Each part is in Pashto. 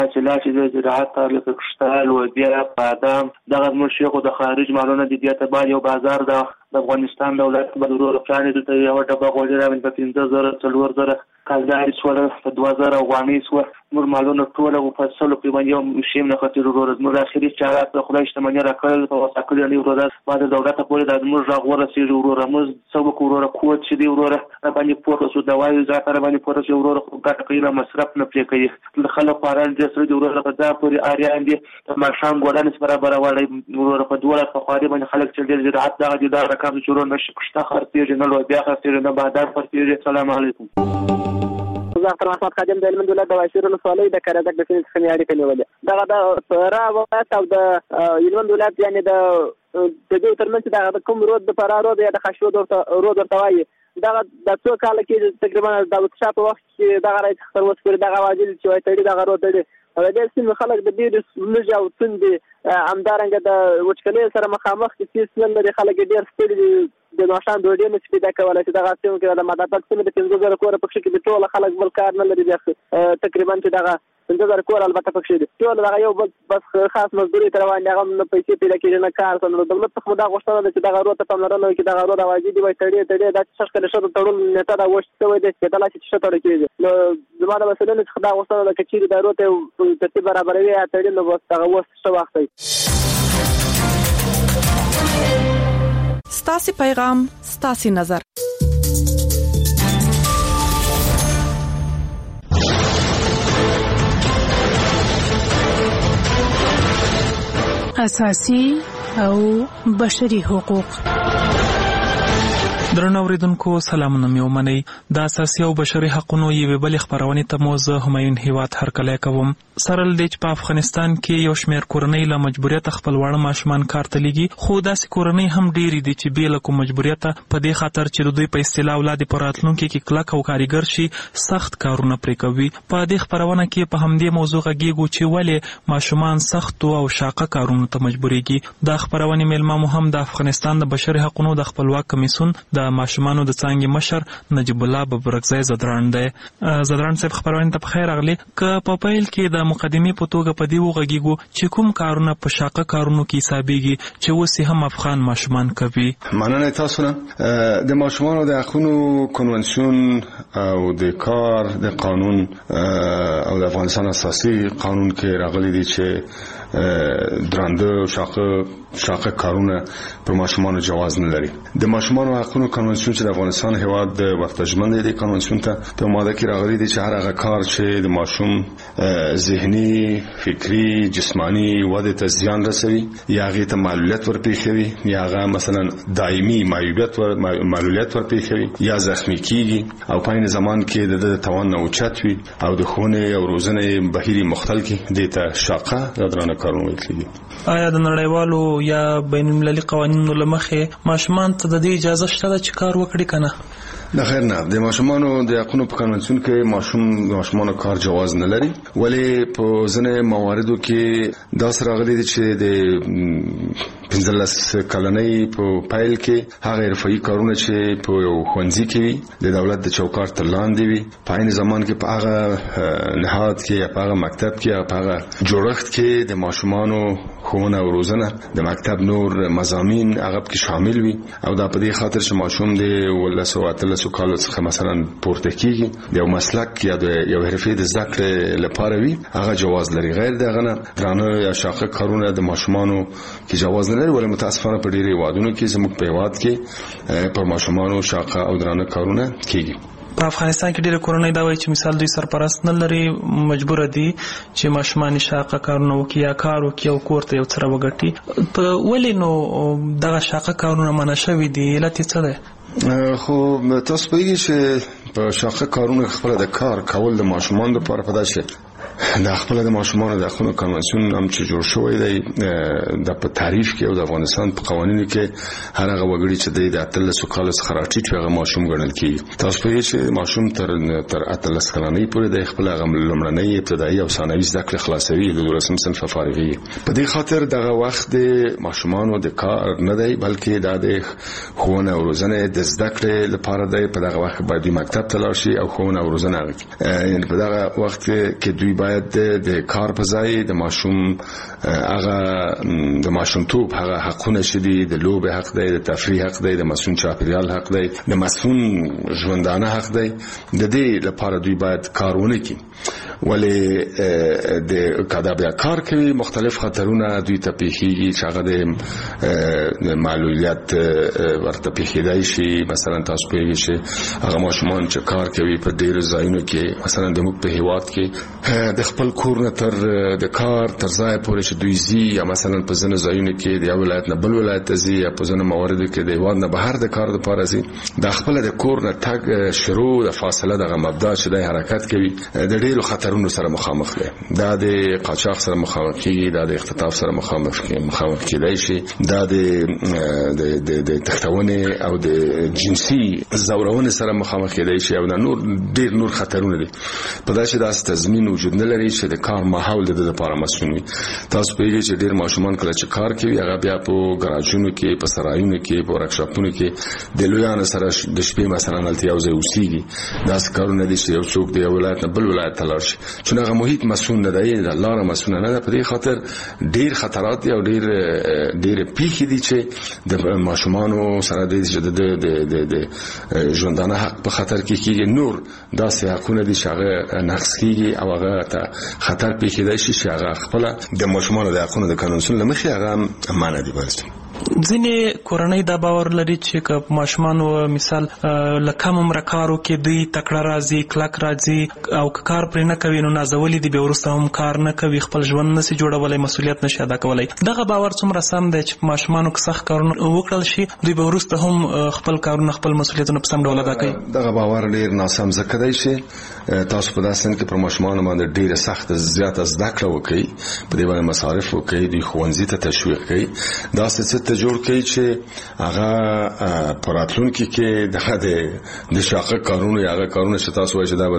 حاصلات د زراعت لکه کشتال و بیا بادام دغه زموږ شیخو د خارج مالونه د دې ته باید یو بازار د افغانستان دولت به ورو پلان د یو ډبه غوړي راوړي په 15000 4000 کالداري سوله په 2000 افغانۍ سو نور مالونه ټول او فصل په باندې یو شیم نه خطر ورو زموږ اخري چارات د خدای شتمنۍ راکړل په وساکل نه ورو بعد دولت په پوره د موږ راغوره سي ورو موږ سبق ورو کوټ چې دی ورو باندې پورته سو دوايي ځاتره باندې پورته سو ورو ګټه کوي مصرف نه پرې کوي خلک قران دې سره دی ورو په ځا پوری اریان دي ما شام ګورانس برابر وړي ورو په دوله په خاري باندې خلک چې دې زراعت دغه د رقم شروع نشي کشته خرڅېږي نه لو بیا خرڅېږي نه بازار خرڅېږي. السلام علیکم. زه احمد خادم د علم دولت د واشر الصالح د کارادک د فینس خمیاري کلیولې دغه د را وخت او د علم دولت یعنی د دې ترمنځ د کوم رود د فرارو د خشو رود ورتوي دغه د څو کال کې تقریبا د وښه په وخت کې دغه راځي خطر وسپر دغه واجب چې وایي تړي دغه رود دی او د سیمې خلک د ډېر لږ او څنډې امدارنګ د وچکلۍ سره مخامخ کې سیستم لري خلک ډېر ستړي د نوشان ډوډۍ نه پیدا کولای چې دغه سیمه کې د مدافعت سیمه د 15000 کور پکې کې د ټول خلک بل کار نه لري تقریبا چې دغه 15000 کور البته پکې دي ټول دغه یو بس خاص مزدوري تر باندې هغه نه پیسې پیدا کېږي نه کار څنګه دولت څخه دا غوښتنه ده چې دغه روته پاملرنه وکړي دغه روته واجب وي تړي د څه کله تړل نته دا وښته وي د کله چې څه تړل کېږي نو زموږ مسله څخه دا غوښتنه ده چې د روته ترتیب برابروي تړي نو بس هغه وښته وخت ستاسي پیغام ستاسي نظر. اساسي او بشري حقوق. درنو اوریدونکو سلامونه مې ومنئ. د اساسي او بشري حقوقو یوې بلې خبرونې ته مو زه همایون هیواد هرکلی کوم. سره له دې چې په افغانستان کې یو شمېر کورنۍ له مجبوریت خپل واړه ماشومان کار ته لېږي، خو داسې کورنۍ هم ډېرې دي چې بې له کوم مجبوریته په دې خاطر چې د دوی په اصطلاح اولاد په راتلونکي کې کلک او کارګر شي سخت کارونه پرې کوي. په دې خبرونه کې په همدې موضوع غږیږو چې ولې ماشومان سختو او شاقه کارونو ته مجبورېږي. دا خبرونه میلمه مو هم د افغانستان د بشري حقوقو د خپلواک کمیسیون د ماشومانو د څانګې مشر نجیب الله ببرکزی زدران دی. زدران صاحب خبرونه ته بخیر راغلی. که په پیل کې د مقدمې په توګه په دې وغږیږو چې کوم کارونه په شاقه کارونو کې حسابېږي چې اوس هم افغان ماشومان کوي. مننه تاسو نه. د ماشومانو د حقوقو کنوانسیون او د کار د قانون او د افغانستان اساسي قانون کې راغلي دي چې درانده شاقه کارونه پر ماشومانو جواز نه لري. د ماشومانو حقوقو کنوانسیون چې د افغانستان هیواد د ورتجمن دی کنوانسیون ته په ماده کې راغلي دي چې هر هغه کار چې د ماشوم ذهني، فکری، جسمانی وده ته زیان رسوي یا هغه ته معلولیت ورپېښوي یا هغه مثلا دایمي معلولیت ورپېښوي یا زخمی کیږي او په عین زمان کې د توان نه اوچت وي او د ښوونې او روزنې بهیري مختل کې د ته شاقه درانه کارونه ویل کېږي. آیا د نړیوالو یا بین المللي قوانینو له مخې ماشومان ته د دې اجازه شته ده چې کار وکړي که نه؟ نه خیر نه. د ماشومانو د حقوقو په قانون کې ماشومانو کار جواز نه لري، ولی په ځینې مواردو کې دا سره راغلي دي چې د 15 کلنۍ په پیل کې هغه حرفي کارونه چې په یو ښوونځي کې وي د دولت د چوکاټ تر لاندې وي په عین زمان کې په هغه نهاد کې یا په هغه مکتب کې یا په هغه جوړښت کې د ماشومانو ښوونه او روزنه د مکتب نور مضامین هغه کې شامل وي او دا په دې خاطر چې ماشوم د 13 کالو څخه مثلا پورته کیږي د یو مسلک یا د یو حرفې د زده کړې لپاره وي هغه جواز لري. غیر دغه نه درانه یا شاقه کارونه د ماشومانو کې جواز نه لري، ولې متاسفانه په ډېری هیوادونو کې زموږ په هیواد کې پر ماشومانو شاقه او درانه کارونه کیږي. په افغانستان کې ډېر کورنۍ دا وایي چې مثال دوی سرپرست نه لري، مجبور دي چې ماشومان شاقه کارونه وکړي یا کار وکړي او کور ته یو څه راوګټي. په ولې نو دغه شاقه کارونه منع شوي دي؟ علت یې څه دی؟ خو تاسو پوهیږئ چې په شاقه کارونه خپل د کار کول د ماشومان لپاره په داسې د خپل د ماشومان د حقوقو کنوانسیون هم چې جوړ شوی دی د په تعریف کې او د افغانستان په قوانینو کې هر هغه وګړي چې د 13 کال څخه راټیټ هغه ماشوم ګڼل کیږي. تاسو پوهیږئ چې ماشوم تر 18 کلنۍ پورې د خپل لومړنۍ ابتدایي او ثانوي زده کړې خلاصوي د 12 صنف فارغي. په دې خاطر دغه وخت د ماشومان د کار نه دی بلکې د ښوونه او روزنه د زده کړې لپاره دی. په دغه وخت باید مکتب ته لاړ شي او ښوونه او روزنه یعنی په دغه وخت کې دوی دوی باید د کار په ځای د ماشوم هغه د ماشومتوب هغه حقونه چې دي د لوبې حق دی، د تفریح حق دی، د مسؤل چاپیریال حق دی، د مسؤل ژوندانه حق دی. د دې لپاره دوی باید کارونه کوي. ولې د کدا بیا کار کوي مختلف خطرونه دوی ته پیښیږي چې هغه د معلولیت ورته پیښیدای شي. مثلا تاسو پیږي چې هغه ماشومان چې کار کوي په ډېر ځایونو کې، مثلا د موږ په هیواد کې د خپل کور نه تر د کار تر ځای پورې چې دوی ځي، یا مثلا په ځینو ځایونو کې د یو ولایت نه بل ولایت ته ځي، یا په ځینو مواردو کې د هیواد نه بهر د کار لپاره ځي. د خپل د کور نه تګ شروع د فاصله دغه مبدا چې د حرکت کوي د ډېرو خطرونو سره مخامخ دی. دا د قاچاق سره مخامخ کیږي، دا د اختطاف سره مخامخ کیدای شي، دا د تختونې او د جنسي زورونې سره مخامخ کیدای شي، او دا ډېر نور خطرونه دي. په دا چې داسې تضمین وجود نه لري چې د کار ماحول د لپاره مسؤل وي. تاسو پیږئ چې ډېر ماشومان کله چې کار کوي هغه بیا په ګراجونو کې، په سرایونو کې، په ورکشاپونو کې د لویانو سره د شپې مثلا هلته یو ځای اوسېږي. داسې کارونه دي چې یو څوک د یو ولایت نه بل ولایت ته لاړ شي، چې هغه محیط مسؤل نه دی، د لاره مسؤل نه ده. په دې خاطر ډېر خطرات دي او ډېر پیښې دي چې د ماشومانو سره د ژوندانه حق په خطر کې کېږي. نور داسې حقونه دي چې هغه نقض کېږي او هغه ته خطر پیښیدای شي چې هغه خپله د ماشومانو د حقونو د قانون له مخې هغه منع دي. ځینې کورنۍ دا باور لري چې که ماشومان مثال له کم عمره کارو کې دوی تکړه راځي، کلک راځي، او که کار پرې نه کوي نو نازولي دي، بیا وروسته هم کار نه کوي، خپل ژوند نشي جوړولی، مسؤلیت نشي ادا کولی. دغه باور څومره سم دی چې ماشومانو که سخت کارونه وکړل شي دوی به وروسته هم خپل کارونه، خپل مسؤلیتونه په سم ډول ادا کوي؟ دغه باور ډېر ناسم ځکه دی چې تاسو په داسې کې پر ماشومانو باندې ډېره سخته زیاته زده کړه وکړئ، په دې باندې مصارف وکړئ، دوی ښوونځي ته تشویق کړئ، داسې څه ته جوړ کړئ چې هغه په راتلونکي کې د شاقه کارونه یا هغه کارونه چې تاسو وایئ چې دا به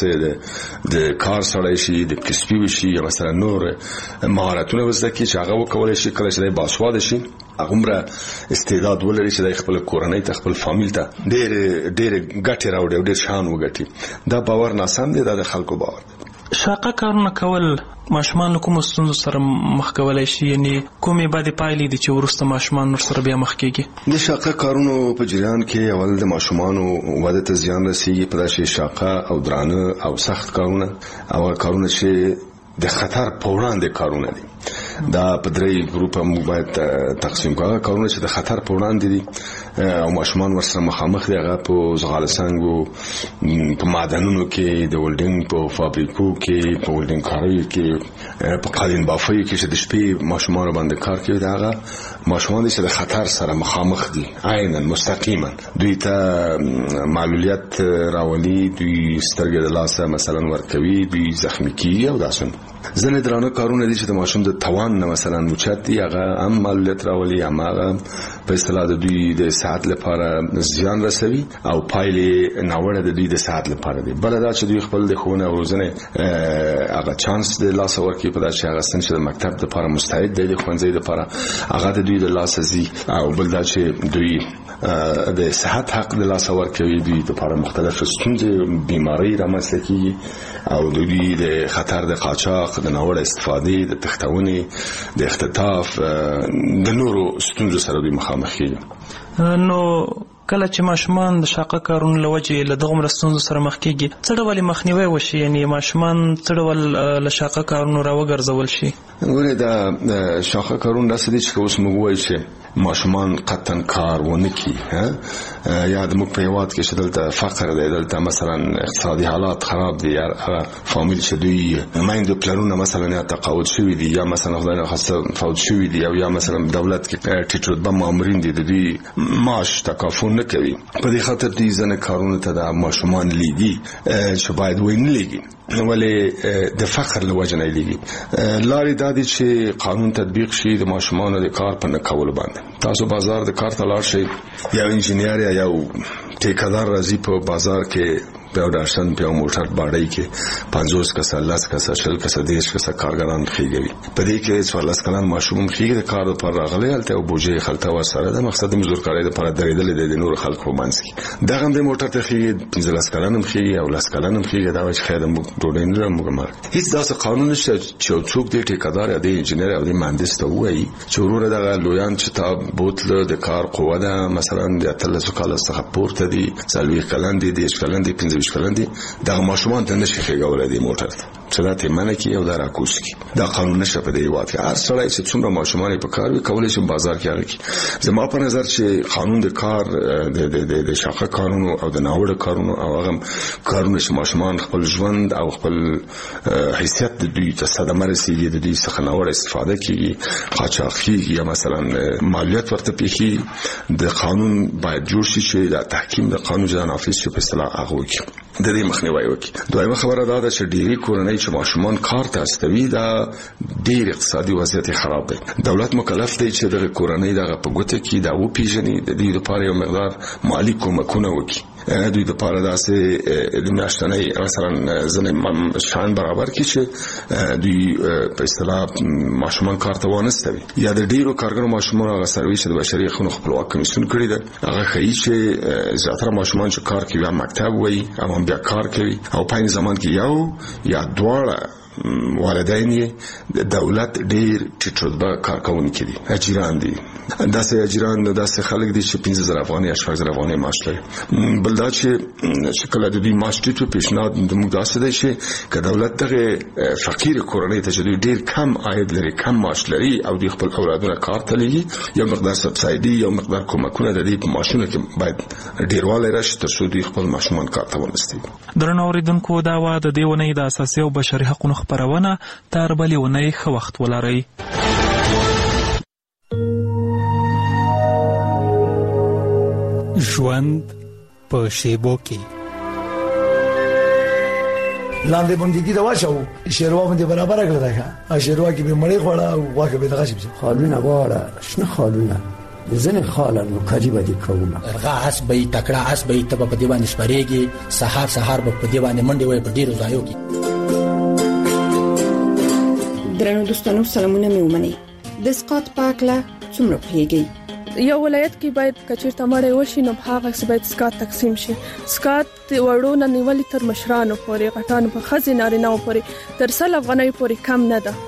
داسې د کار سړی شي، د کسبي وشي، یا مثلا نور مهارتونه به زده کړي چې هغه وکولی شي کله چې دی باسواده شي، هغومره استعداد ولري چې د خپل کورنۍ ته، خپل فامیل ته ډېرې ګټې راوړي او ډېر شان وګټي. دا باور ناسم دی، دا د خلکو باور دی. شاقه کارونه کول ماشومان له کومو ستونزو سره مخ کولی شي؟ یعنی کومې بدې پایلې دي چې وروسته ماشومان ورسره بیا مخ کېږي؟ د شاقه کارونو په جریان کې اول د ماشومانو وده ته زیان رسېږي. په داسې شاقه او درانه او سخت کارونه او کارونه چې د خطر په وړاندې کارونه دي، دا په درې ګروپه موږ باید تقسیم کړو. کارونه چې د خطر په وړاندې دي او ماشومان ورسره مخامخ دي، هغه په زغال سنګو، په معدنونو کې، د ولډینګ په فابریکو کې، په ولډینګ کاریو کې، په قالین بافیو کې چې د شپې ماشومان باندې کار کوي. دا هغه ماشومان دي چې د خطر سره مخامخ دي، عیناً مستقیما دوی ته معلولیت راولي، دوی سترګې د لاسه مثلا ورکوي، دوی زخمی کیږي او داسې. ځینې درانه کارونه دي چې د ماشوم د توان نه مثلا اوچت دي، هغه هم معلولیت راولي، هماغه په اصطلاح د دوی د صحت لپاره زیان رسوي او پایلې ناوړه د دوی د صحت لپاره دي. بله دا چې دوی خپل د ښوونې او روزنې هغه چانس د لاسه ورکوي، په دا چې هغه سن چې د مکتب لپاره مستعد دی، د ښوونځي لپاره هغه د دوی د لاسه ځي، او بل دا چې دوی د صحت حق د لاسه ورکوي، دوی لپاره مختلف ستونزې، بیماری رامنځته کیږي او دوی د خطر د قاچاق، د ناوړه استفادې، د تختونې، د اختطاف، د نورو ستونزو سره دوی مخامخ کیږي. نو کله چې ماشومان د شاقه کارونو له وجې له دغومره ستونزو سره مخ کېږي، څه ډول مخنیوی وشي؟ یعنې ماشومان څه ډول له شاقه کارونو راوګرځول شي؟ ګورې دا شاقه کارونه داسې دي چې که اوس موږ وایو چې ماشومان قطعا کار ونه کړي، یا د موږ په هېواد کې چې دلته فقر دی، دلته مثلا اقتصادي حالات خراب دي، هغه فامیل چې دوی میندو پلرونه مثلا یا تقاعد شوي دي، یا مثلا خدای نخواسته فوت شوي دي، او یا مثلا دولت کې ټیټ رتبه مامورین دي، د دوی معاش تکافل نه کوي. په دې خاطر دوی ځینې کارونو ته د ماشومان لیږي چې باید ونه لیږي، ولې د فقر له وجې نه لیږي. لارې دا دي چې قانون تطبیق شي د ماشومانو د کار په نه کولو باندې. تاسو بازار د کار ته لاړ شئ، یو انجینیر یا یو ټیکدار راځي په بازار کې په ډاشن په موټر باندې کې 50 کسه 10 کسه 40 کسه 10 کسه کارګران خېږي په دې کې 14 کلن ماشوم خېږي د کار پر راغلي الته او بوجي خلته ورسره د مقصد مزدور کاري لپاره درېدل د نور خلکو باندې کې دغه د موټر ته خېږي 15 کلن خېږي او 10 کلن خېږي دا چې خیر موږ ډوډۍ نه موږ هیڅ داسې قانون نشته چې څوک دې ټیکادار دی انجنیر او دی مهندس ته وایي چې ورور دغه لویان چې تا بوتل د کار قوه ده مثلا د 13 کال څخه پورته دي 40 کلن دي 10 کلن دي 15 کلن دي دغه ماشومان ته نشي خېګول دي موټر چې دا ته منه کې او دا راکوس کې دا قانون نشه په دې وخت هر سړی چې څومره ماشومان په کار وي کولای شي بازار کې راځي زما په نظر چې قانون د کار د شاخه قانون او د ناوړه کارونو او هغه کارونه چې ماشومان خپل ژوند او خپل حیثیت د دوی ته صدمه رسیږي د دوی څخه ناوړه استفاده کوي قاچاق کیږي یا مثلا مالیات ورته پیخي د قانون باید جوړ شي چې د تحکیم د قانون جنا نافذ شي په اصطلاح هغه وکړي د دې مخنیوي وکړي دویمه خبره دا ده چې ډېری کورنۍ چې ماشومان کار ته استوي دا ډېر اقتصادي وضعیت خراب دی دولت مکلف دی چې د کورنۍ دغه په ګوته کې دا و پیژني د دې لپاره یو مقدار مالی کومکونه وکړي دوی د پاره داسې د میاشتنۍ مثلا ځنې شان برابر کړي چې دوی په اصطلاح ماشومان کار ته وانستوي یا د ډیرو کارګرو ماشومان هغه سرویس د بشري حقوقو خپلواک کمیسیون کړی دی هغه ښیي چې زیاتره ماشومان چې کار کوي یا مکتب وایي او بیا کار کوي او په زمان کې یو یا دواړه والدین یې دولت ډیر ټیټ رتبه کارکونکي دي اجیران دي داسې اجیران داسې خلک دي چې 15000 افغانۍ یا 10000 افغانۍ معاش لري بل دا چې کله د دې معاش ټیټو پیشنهاد د موږ داسې دی چې که دولت دغه فقیر کورنۍ ته چې ډیر کم عاید لري کم معاش لري او د خپل اولادونو کار ته لګي یو مقدار سبسایډي یو مقدار کومکونه د دې په معاشونو کې باید ډیروالی راشي تر څو دوی خپل ماشومان کار ته ونستي درنو اوریدونکو دا و د دې ونې د اساسي او بشري حقوقو خبرونه تر بلې ونې ښه وخت ولرئ. ژوند په شیبو کې لاندې باندې کی دا واچو شیروا باندې برابر کړل دا شیروا کې به مړی خوړه او واکه به دغه شي خالونه واره شنه خالونه زنه خالن کاجی باندې کومه ارغا اس به تکړه اس به تب په دیوان شپریږي سحر به په دیوان منډي وي په ډیرو ځایو کې. درنو دوستانو سلامونه مې ومني د سکاټ پاکله څومره پیږي یو ولایت کې باید کچیر تمړې وشي نو هغه څه باید سکاټ تقسیم شي سکاټ وړو نه نیولې تر مشرانو پورې غټانو په خزینه نارینه پورې تر 100 افغانۍ پورې کم نه ده.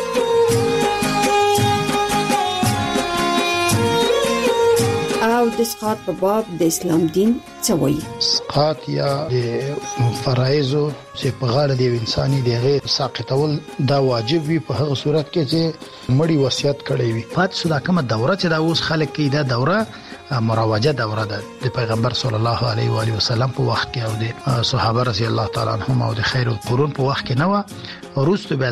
او د سقاط په باب د اسلام دین څه وایي؟ سقاط یا د فرایضو چې په غاړه دی انساني دی غیر ساقطول دا واجب وي په هغه صورت کې چې مړی وصیت کړی وي. پات شو دا کومه دوره چې دا اوس خلک کې دا دوره مروجه دوره ده د پیغمبر صلی الله علیه و علیه وسلم په وخت کې او د صحابه رضی الله تعالی عنهم او د خیر القرون په وخت کې نه و. وروسته